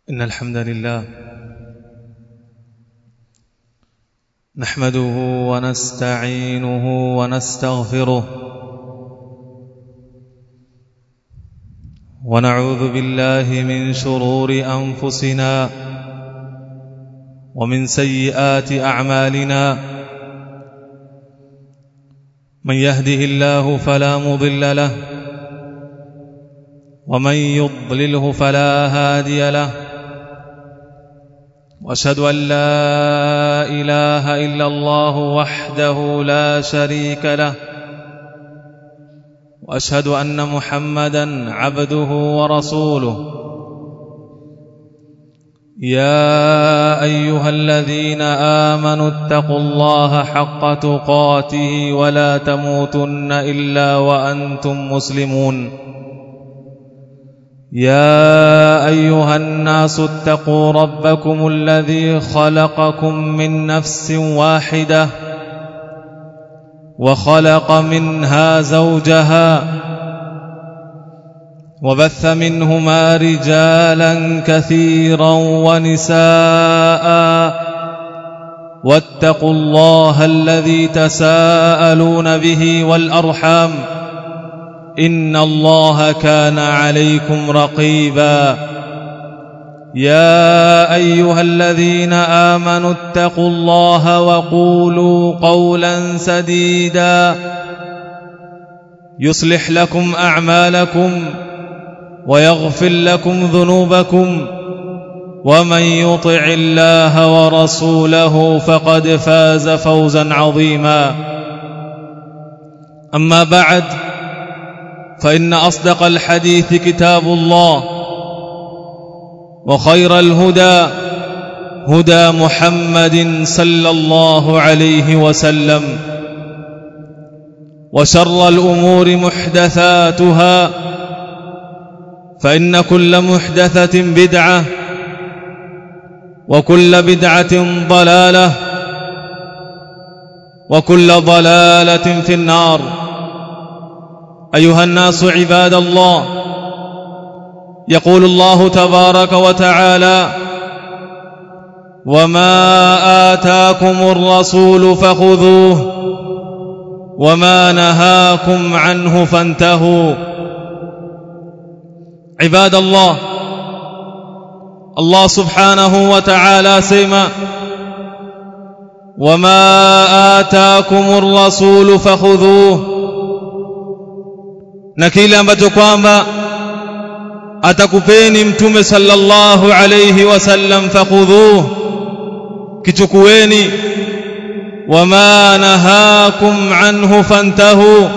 إن الحمد لله نحمده ونستعينه ونستغفره ونعوذ بالله من شرور أنفسنا ومن سيئات أعمالنا من يهده الله فلا مضل له ومن يضلله فلا هادي له وأشهد أن لا إله إلا الله وحده لا شريك له وأشهد أن محمدًا عبده ورسوله يا أيها الذين آمنوا اتقوا الله حق تقاته ولا تموتن إلا وأنتم مسلمون يا أيها الناس اتقوا ربكم الذي خلقكم من نفس واحدة وخلق منها زوجها وبث منهما رجالا كثيرا ونساء واتقوا الله الذي تساءلون به والأرحام إن الله كان عليكم رقيبا يا أيها الذين آمنوا اتقوا الله وقولوا قولا سديدا يصلح لكم أعمالكم ويغفر لكم ذنوبكم ومن يطع الله ورسوله فقد فاز فوزا عظيما أما بعد فإن أصدق الحديث كتاب الله وخير الهدى هدى محمد صلى الله عليه وسلم وشر الأمور محدثاتها فإن كل محدثة بدعة وكل بدعة ضلالة وكل ضلالة في النار أيها الناس عباد الله يقول الله تبارك وتعالى وما آتاكم الرسول فخذوه وما نهاكم عنه فانتهوا عباد الله الله سبحانه وتعالى سيما وما آتاكم الرسول فخذوه na kile ambacho kwamba atakupeni mtume sallallahu alayhi wasallam fakhudhuhu kichukueni wama nahakum anhu fantahu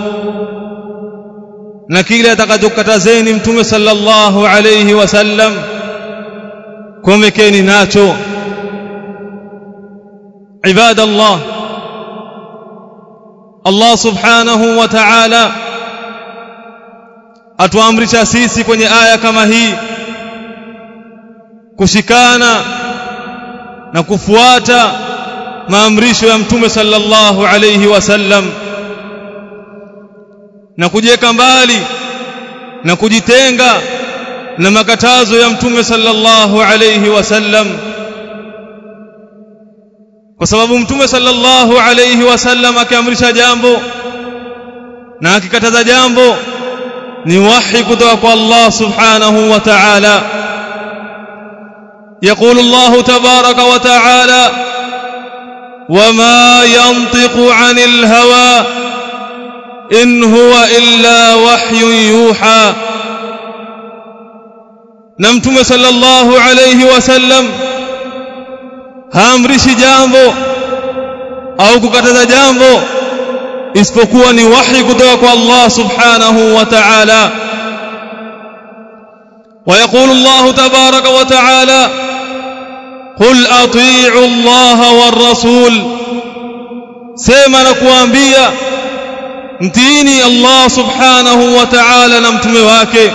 na kile atakachokatazeni mtume sallallahu alayhi wasallam komekeni nacho ibadallah Allah subhanahu wa ta'ala atuamrisha sisi kwenye aya kama hii kushikana na kufuata maamrisho ya mtume sallallahu alayhi wasallam na kujiweka mbali na kujitenga na makatazo ya mtume sallallahu alayhi wasallam kwa sababu mtume sallallahu alayhi wasallam akiamrisha jambo na akikataza jambo ni wahi kutoka kwa Allah subhanahu wa ta'ala يقول الله تبارك وتعالى وما ينطق عن الهوى إن هو إلا وحي يوحى نمتم صلى الله عليه وسلم haamrishi jambo au kukataza jambo isipokuwa ni wahi kutoka kwa Allah subhanahu wa ta'ala ويقول الله تبارك وتعالى قل اطيعوا الله والرسول sema na kuambia mtiini Allah subhanahu wa ta'ala na mtume wake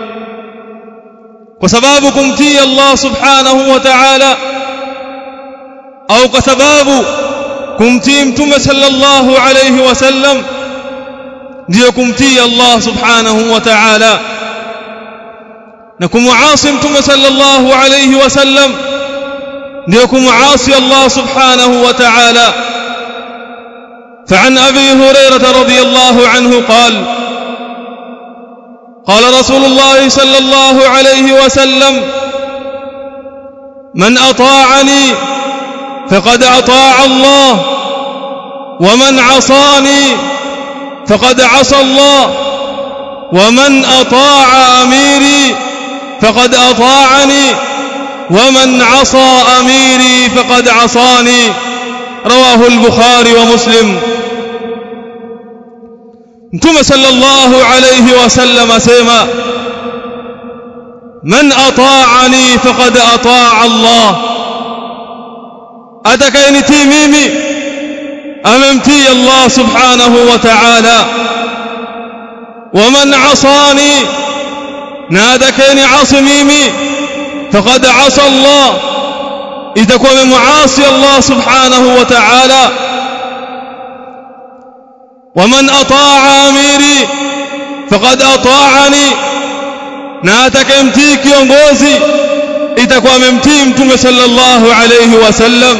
kwa sababu kumtii Allah subhanahu wa ta'ala au kwa sababu kumtii mtume sallallahu alayhi wasallam ndio kumtii Allah subhanahu wa ta'ala na kumuasi mtume sallallahu alayhi wasallam ndio kumuasi Allah subhanahu wa ta'ala. فعن أبي هريرة رضي الله عنه قال رسول الله صلى الله عليه وسلم: من أطاعني فقد أطاع الله، ومن عصاني فقد عصى الله، ومن أطاع أميري فقد أطاعني، ومن عصى أميري فقد عصاني. رواه البخاري ومسلم. Mtume sallallahu alayhi wasallam asema: man ata'ani faqad ata'a Allah, atakayenitii mimi amemtii Allah subhanahu wa ta'ala. wa man 'asani, na atakayeniasi mimi faqad 'asa Allah, itakuwa muasi Allah subhanahu wa ta'ala. ومن أطاع أميري فقد أطاعني, na atakayemtii kiongozi itakuwa amemtii mtume sallallahu alayhi wasallam.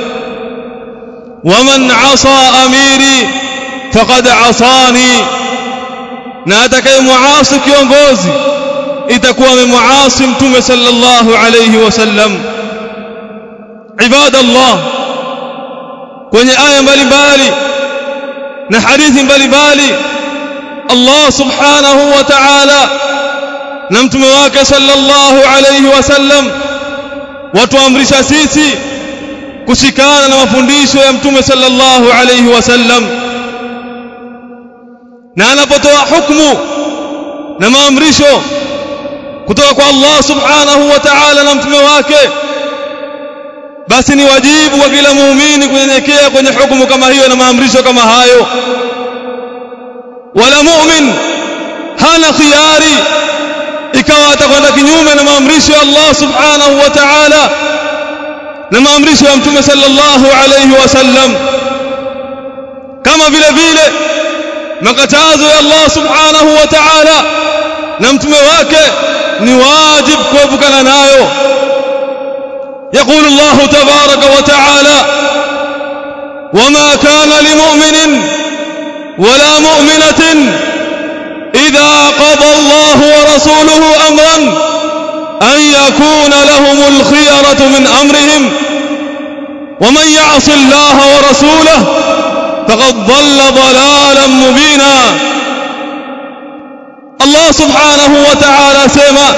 ومن عصى أميري فقد عصاني, na atakayemuasi kiongozi itakuwa amemuasi mtume sallallahu alayhi wasallam. Ibadallah, kwenye aya mbalimbali na hadithi mbalimbali Allah subhanahu wa ta'ala na mtume wake sallallahu alayhi wasallam watuamrisha sisi kushikana na mafundisho ya mtume sallallahu alayhi wasallam, na anapotoa hukumu na maamrisho kutoka kwa Allah subhanahu wa ta'ala na mtume wake, basi ni wajibu kwa kila muumini kunyenyekea kwenye hukumu kama hiyo na maamrisho kama hayo. Wala mu'min hana khiyari ikawa atakwenda kinyume na maamrisho ya Allah subhanahu wa ta'ala na maamrisho ya mtume sallallahu alayhi wasallam. Kama vile vile makatazo ya Allah subhanahu wa ta'ala na mtume wake ni wajibu kuepukana nayo. يقول الله تبارك وتعالى: وما كان لمؤمن ولا مؤمنة إذا قضى الله ورسوله أمرا أن يكون لهم الخيرة من أمرهم ومن يعص الله ورسوله فقد ضل ضلالا مبينا. الله سبحانه وتعالى سمى: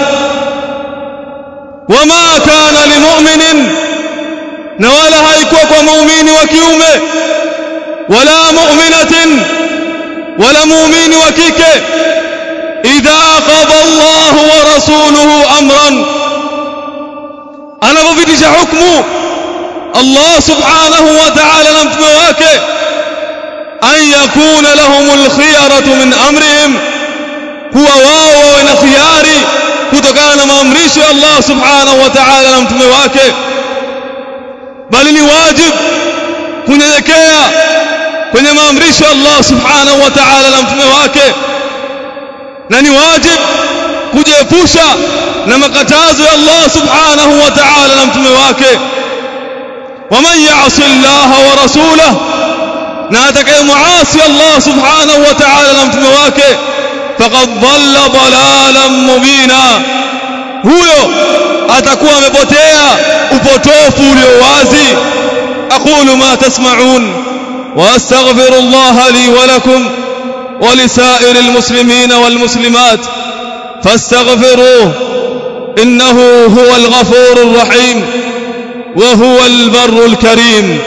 وما كان لمؤمن, na wala haikuwa kwa muumini wa kiume, wala mu'minatin, wala muumini wa kike, idha qada Allah wa rasuluhu amran, anapopitisha hukumu Allah subhanahu wa ta'ala na mtume wake, an yakuna lahumul khiyaratu min amrihim, kuwa wao wawe na khiyari kutokana na maamrisho ya Allah subhanahu wa ta'ala na mtume wake. Bali ni wajib kunyenyekea kwenye maamrisho ya Allah subhanahu wa ta'ala na mtume wake, na ni wajib kujiepusha na makatazo ya Allah subhanahu wa ta'ala na mtume wake. waman ya'si Allah wa rasulahu, na atakayemuasi Allah subhanahu wa ta'ala na mtume wake, faqad dhalla dhalalan mubina, huyo atakuwa amepotea upotofu ulio wazi. aqulu ma tasma'un wa astaghfirullaha li wa lakum wa lisairil muslimina wal muslimat fastaghfiruhu innahu huwal ghafurur rahim wa huwal barrul karim.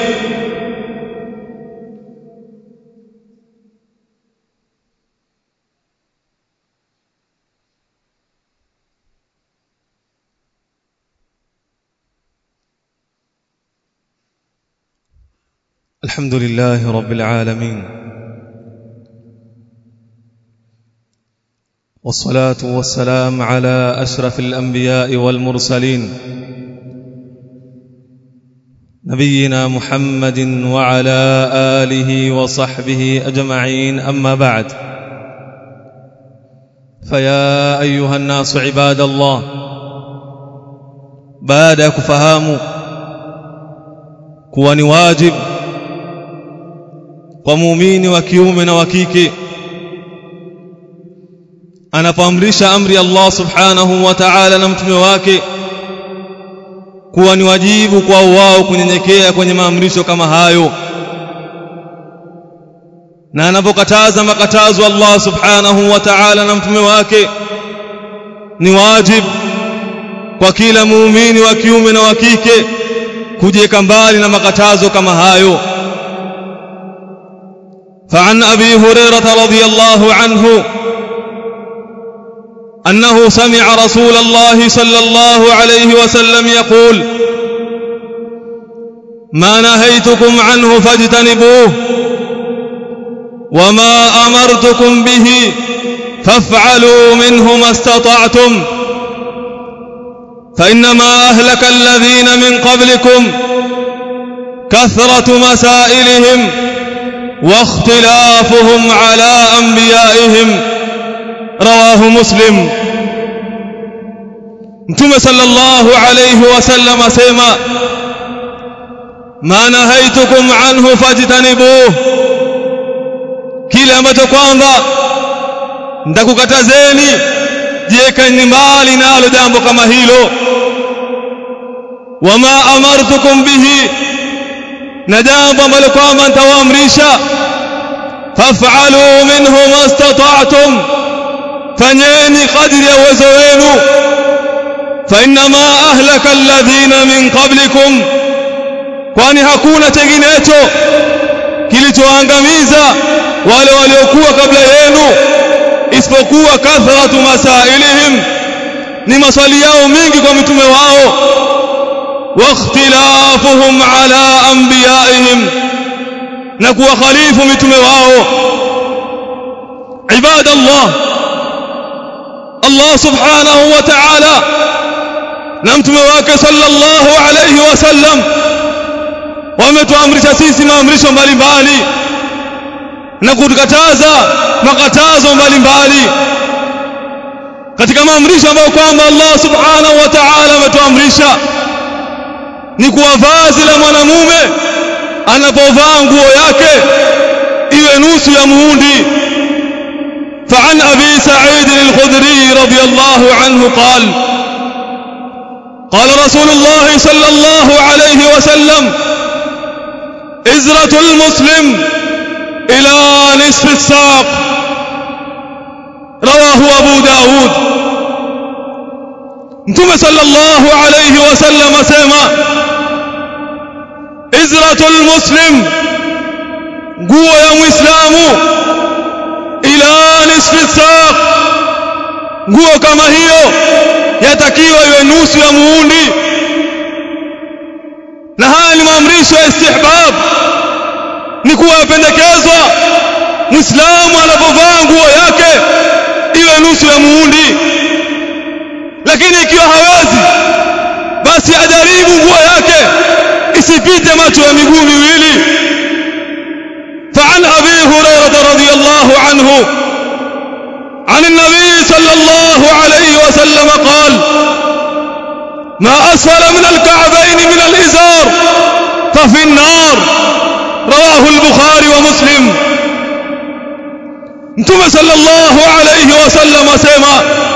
الحمد لله رب العالمين، والصلاة والسلام على أشرف الأنبياء والمرسلين نبينا محمد وعلى آله وصحبه أجمعين. أما بعد، فيا أيها الناس عباد الله baada ya kufahamu kuwa ni wajib kwa muumini wa kiume na wa kike anapoamrisha amri Allah subhanahu wa ta'ala na mtume wake kuwa ni wajibu kwa wao kunyenyekea kwenye maamrisho kama hayo, na anapokataza makatazo Allah subhanahu wa ta'ala na mtume wake ni wajib kwa kila muumini wa kiume na wa kike kujiweka mbali na makatazo kama hayo. فعن أبي هريرة رضي الله عنه أنه سمع رسول الله صلى الله عليه وسلم يقول: ما نهيتكم عنه فاجتنبوه وما أمرتكم به فافعلوا منه ما استطعتم فإنما أهلك الذين من قبلكم كثرة مسائلهم واختلافهم على أنبيائهم. رواه مسلم. Mtume sallallahu alayhi wasallam asema: ma nahaitukum anhu fajtanibuh, kile ambacho kwamba nitakukatazeni jiekeni mbali nalo jambo kama hilo. Wama amartukum bihi, na jambo ambalo kwamba nitawaamrisha faf'alu minhu mastata'tum, fanyeni kadri ya uwezo wenu. Fa innama ahlaka alladhina min qablikum, kwani hakuna chenginecho kilichoangamiza wale waliokuwa kabla yenu isipokuwa kathratu masailihim, ni maswali yao mingi kwa mitume wao, wa ikhtilafuhum ala anbiyaihim, na kuwakhalifu mitume wao. Ibadallah, Allah subhanahu wa ta'ala na mtume wake sallallahu alayhi wasallam wametuamrisha sisi maamrisho mbalimbali na kutukataza makatazo mbalimbali. Katika maamrisho ambayo kwamba Allah subhanahu wa ta'ala ametuamrisha ni kuwa vazi la mwanamume anapovaa nguo yake iwe nusu ya muhundi. فعن أبي سعيد الخدري رضي الله عنه قال: قال رسول الله صلى الله عليه وسلم: إزرة المسلم إلى نصف الساق. رواه أبو داود. Mtume sallallahu alayhi wasallam asema: izratul muslim, nguo ya muislamu, ila nisfi saq, nguo kama hiyo yatakiwa iwe nusu ya muundi. Na haya ni maamrisho ya istihbab, ni kuwa pendekezwa muislamu anapovaa nguo yake iwe nusu ya muundi. Lakini ikiwa hawezi, basi ajaribu nguo yake isipite macho ya miguu miwili. فعن أبي هريرة رضي الله عنه عن النبي صلى الله عليه وسلم قال: ما أسفل من الكعبين من الإزار ففي النار. رواه البخاري ومسلم. Mtume sallallahu alayhi wasallam asema: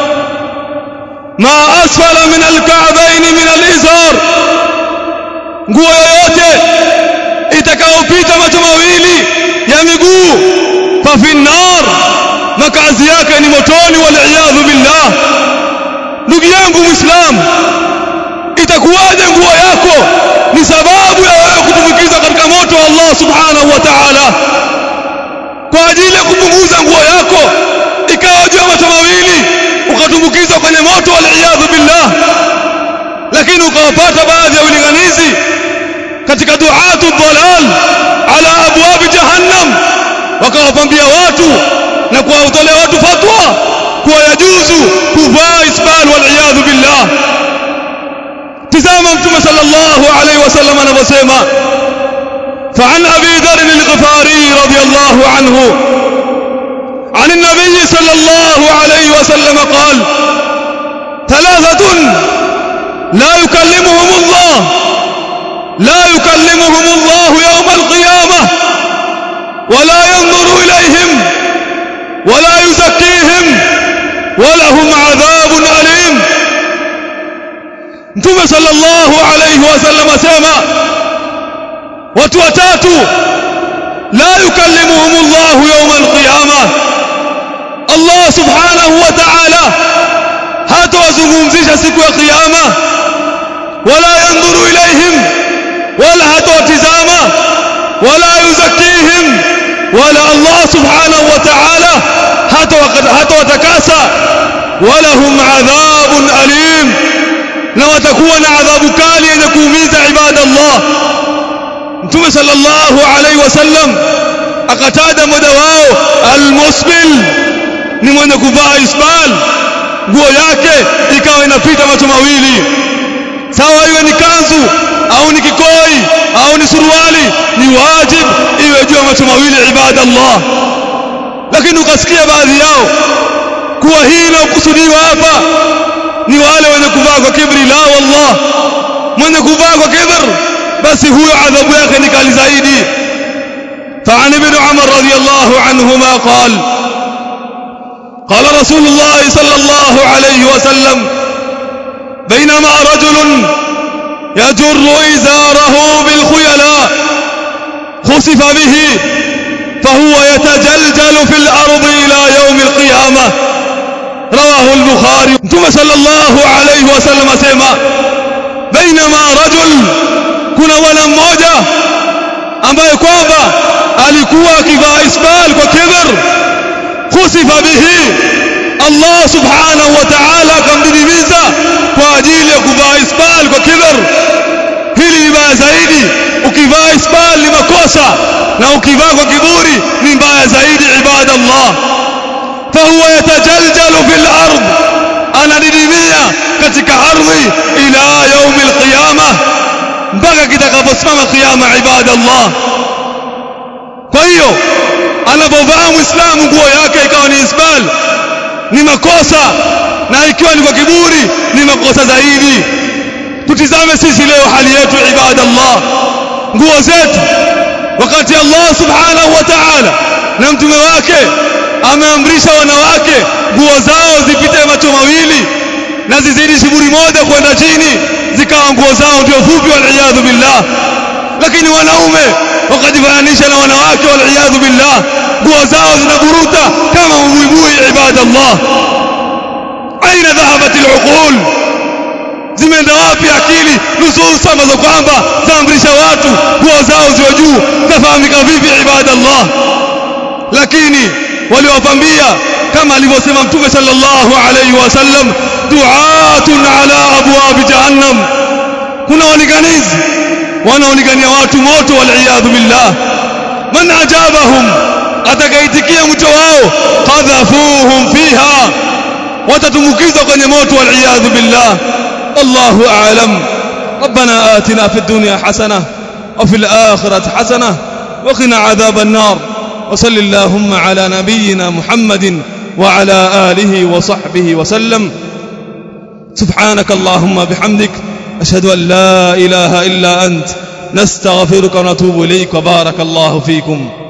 ma asfala min alka'bayn min alizar, nguo yoyote itakayopita macho mawili ya miguu, fa fi nar, makazi yake ni motoni, wal iyadhu billah. Ndugu yangu Muislamu, itakuwaje nguo yako ni sababu ya wewe kutumbukiza katika moto wa Allah subhanahu wa ta'ala? Kwa ajili ya kupunguza nguo yako ikawa juu ya macho mawili ukatumbukizwa kwenye moto, wal iyadhu billah. Lakini ukawapata baadhi ya ulinganizi katika duatu dhalal ala abwab jahannam, wakawapambia watu na kuwatolea watu fatwa kuwa yajuzu kuvaa isbal, wal iyadhu billah. Tazama Mtume sallallahu alayhi wasallam anavyosema: فعن أبي ذر الغفاري رضي الله عنه عن النبي صلى الله عليه وسلم قال: ثلاثة لا يكلمهم الله يوم القيامة ولا ينظر إليهم ولا يزكيهم ولهم عذاب أليم. Mtume sallallahu alayhi wasallam asema watu watatu la yukallimuhumullahu yawm alqiyamah, Allah subhanahu wa ta'ala hatawazungumzisha siku ya kiyama, wala yanzuru ilayhim, wala hatawatizama, wala yuzakihim, wala Allah subhanahu wa ta'ala hatawatakasa, walahum adhabun alim, na watakuwa na adhabu kali yenye kuumiza ibadallah. Mtume sallallahu alayhi wasallam akataja moja wao, almusbil, ni mwenye kuvaa isbal, nguo yake ikawa inapita macho mawili, sawa iwe ni kanzu au ni kikoi au ni suruali, ni wajib iwe juu ya macho mawili ibadallah. Lakini ukasikia baadhi yao kuwa hii inayokusudiwa hapa ni wale wenye kuvaa kwa kibri. La wallah, mwenye kuvaa kwa kibri basi huyo adhabu yake ni kali zaidi. فعن ابن عمر رضي الله عنهما قال رسول الله صلى الله عليه وسلم: بينما رجل يجر إزاره بالخيلاء خسف به فهو يتجلجل في الأرض إلى يوم القيامة. رواه البخاري. ثم صلى الله عليه وسلم asema: بينما رجل, kuna wala mmoja ambaye kwamba alikuwa akivaa isbal kwa kibr, khusifa bihi, Allah subhanahu wa ta'ala akamdidimiza kwa ajili ya kuvaa isbal kwa kibr. Hili ni baya zaidi. Ukivaa isbal ni makosa, na ukivaa kwa kiburi ni mbaya zaidi ibadallah. Fahuwa yatajaljalu fil ard, anadidimia katika ardhi ila yaumi alqiyamah, mpaka kitakaposimama kiyama ibadallah. Kwa hiyo anapovaa muislamu nguo yake ikawa ni isbal ni makosa, na ikiwa ni kwa kiburi ni makosa zaidi. Tutizame sisi leo hali yetu ibadallah, nguo zetu, wakati Allah subhanahu wa ta'ala na mtume wake ameamrisha wanawake nguo zao zipite macho mawili na zizidi shiburi moja kwenda chini, zikawa nguo zao ndio fupi, wal billah. Lakini wanaume wakajifananisha na wanawake, wal billah, nguo zao zinaburuta kama buibui ibadallah. Aina dhahabat al-uqul, zimeenda wapi akili? Nusus ambazo kwamba zaamrisha watu nguo zao ziwe juu, tafahamika vipi ibadallah? Lakini waliwapambia kama alivyosema Mtume sallallahu alayhi wasallam, du'atun ala abwab jahannam, kuna walinganizi wanaolingania watu moto, wal billah. Man ajabahum, atakaitikia mwito wao, qadhafuhum fiha, watatumukizwa kwenye moto, wal billah. Allahu a'lam. ربنا آتنا في الدنيا حسنة وفي الآخرة حسنة وقنا عذاب النار. وصل اللهم على نبينا محمد وعلى آله وصحبه وسلم. سبحانك اللهم بحمدك، أشهد أن لا إله إلا أنت، نستغفرك ونتوب إليك، وبارك الله فيكم.